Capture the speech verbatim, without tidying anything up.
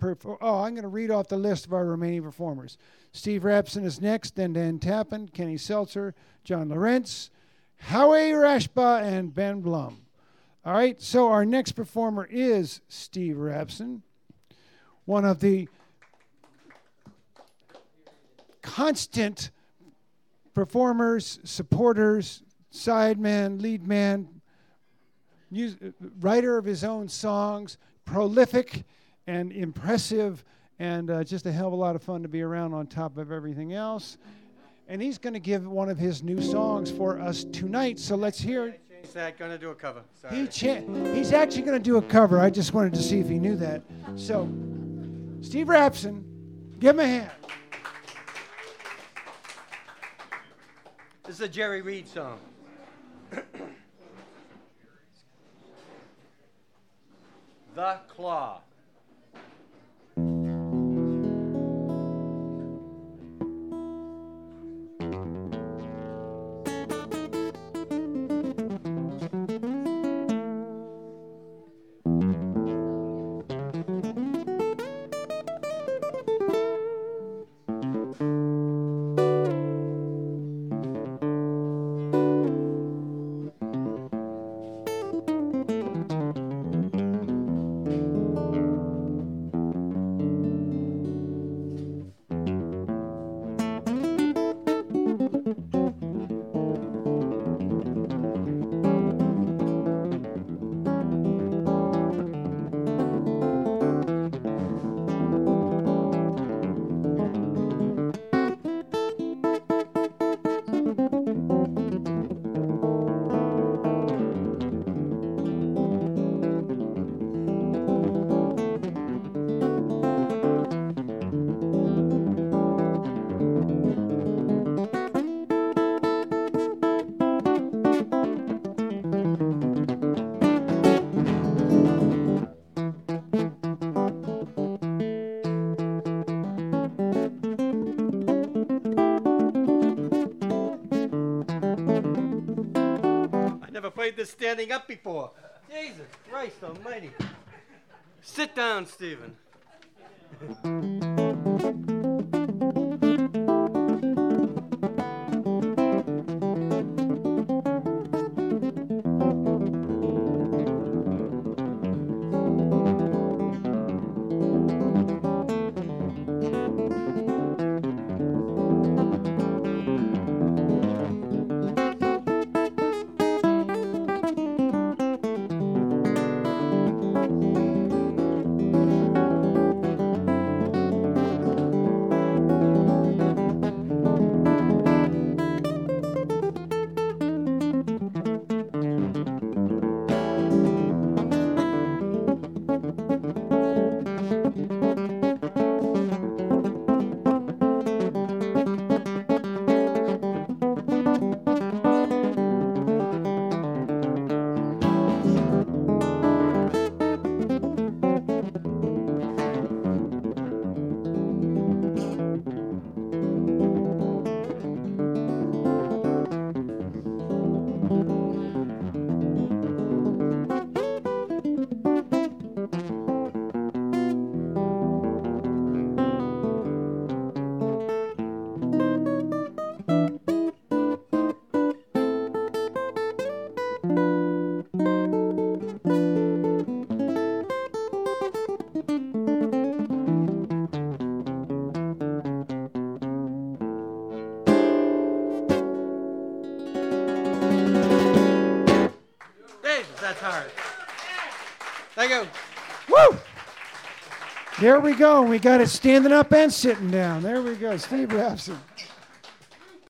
perform. Oh, I'm going to read off the list of our remaining performers. Steve Rapson is next, then Dan Tappan, Kenny Seltzer, John Lawrence, Howie Rashba, and Ben Blum. All right, so our next performer is Steve Rapson, one of the constant performers, supporters, sideman, lead man, mus- writer of his own songs, prolific and impressive, and uh, just a hell of a lot of fun to be around on top of everything else. And he's going to give one of his new songs for us tonight, so let's hear it. Change that, going to do a cover. Sorry. He cha- he's actually going to do a cover. I just wanted to see if he knew that. So, Steve Rapson, give him a hand. This is a Jerry Reed song. The Claw. Played this standing up before. Jesus Christ almighty. Sit down, Stephen. Thank you. Woo! There we go. We got it standing up and sitting down. There we go. Steve Rapson.